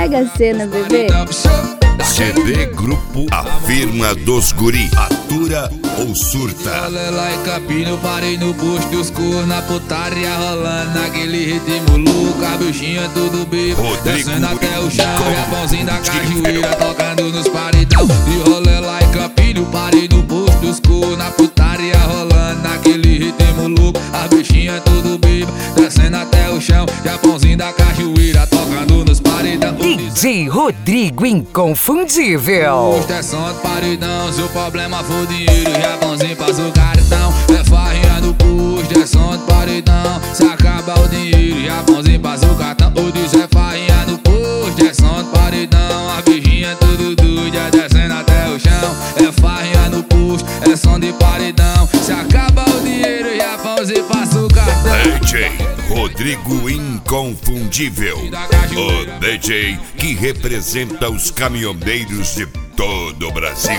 Mega Sena, bebê. CD Grupo Afirma dos Guri. Atura ou surta? Olha lá em Campinho, parei no posto dos cor, na putaria rolando, naquele ritmo louco, a bichinha tudo bebo, descendo até o chão, e a pãozinha da cajueira tocando nos paredão. E rolê lá em Campinho, parei no posto dos cor, na putaria rolando, naquele ritmo louco, a bichinha tudo bebo, descendo até o chão, e a pãozinha da cajueira tocando nos paredão. DJ Rodrigo Inconfundível. Posto é som de paredão, se o problema for dinheiro, Japãozinho passa o cartão. É farrinha no posto, é som de paredão, se acaba o dinheiro, Japãozinho passa o cartão. O diz é farrinha no posto, é som de paredão, a bichinha tudo doida, descendo até o chão. É farrinha no posto, é som de paredão, se acaba o dinheiro, Japãozinho passa o cartão. DJ Rodrigo Inconfundível, o DJ que representa os caminhoneiros de todo o Brasil.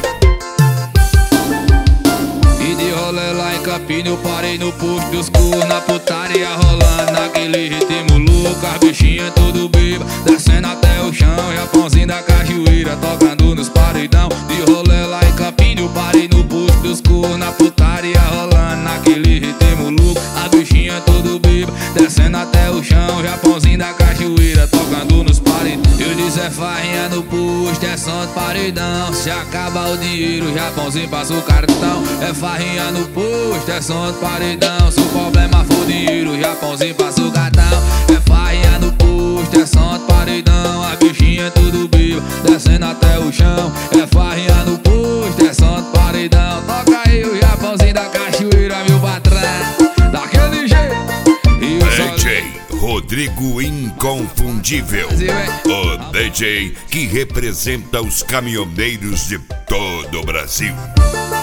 E de rolê lá em Campinho, eu parei no posto dos cor, na putaria rolando, naquele ritmo louco, as bichinhas tudo beba, descendo até o chão, e a pãozinha da cajueira tocando nos paredão. De rolê lá em Campinho, eu parei no posto dos cor, na putaria rolando, naquele ritmo louco, as bichinhas tudo beba, descendo até o chão, e a pãozinha da cajueira tocando nos paredão. Eu disse é farrinha no posto, é som de paredão, se acaba o dinheiro, Japãozinho passa o cartão. É farrinha no posto, é som de paredão, se o problema for dinheiro, Japãozinho passa o cartão. É farrinha no posto, é som de paredão, a bichinha tudo beba, descendo até o chão. É farrinha no posto, é som de paredão, toca aí o Japãozinho da cachoeira, meu patrão, daquele jeito. E o DJ Rodrigo Inconfundível, o DJ que representa os caminhoneiros de todo o Brasil.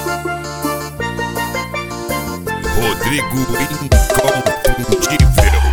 Rodrigo Inconfundível.